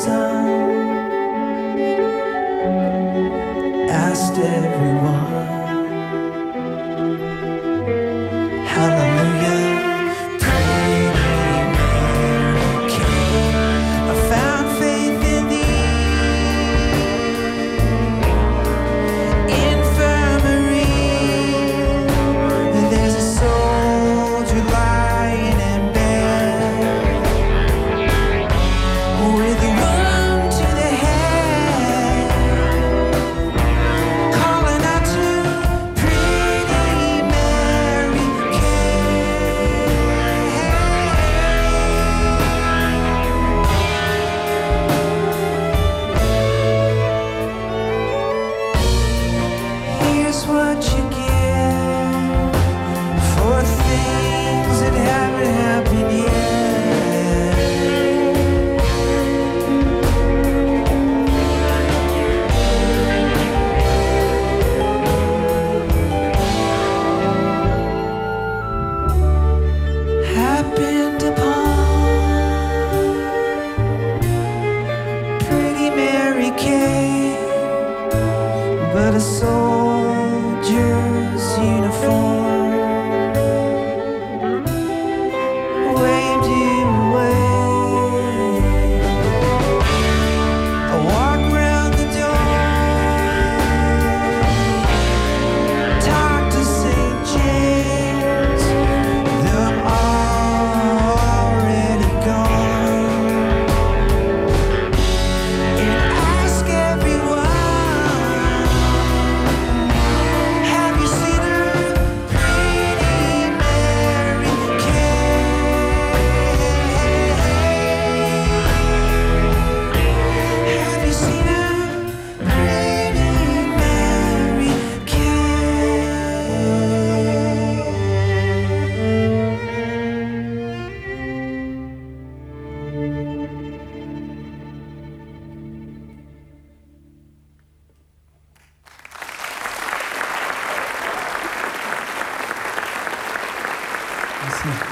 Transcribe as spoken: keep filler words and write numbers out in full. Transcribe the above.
sun, asked everyone, hallelujah, pretty Mary came. I found faith in thee, infirmary. There's a soldier lying in bed with a wound to the head, calling out to pretty Mary Here's what you get for things that haven't happened yet. Happened upon pretty Mary Kay, but a soldier's uniform waved him away. I walk round the door, talk to Saint James, though I'm already gone, and ask everyone, have you seen her, pretty Mary Kay? Have you seen her, pretty Mary Kay? Merci.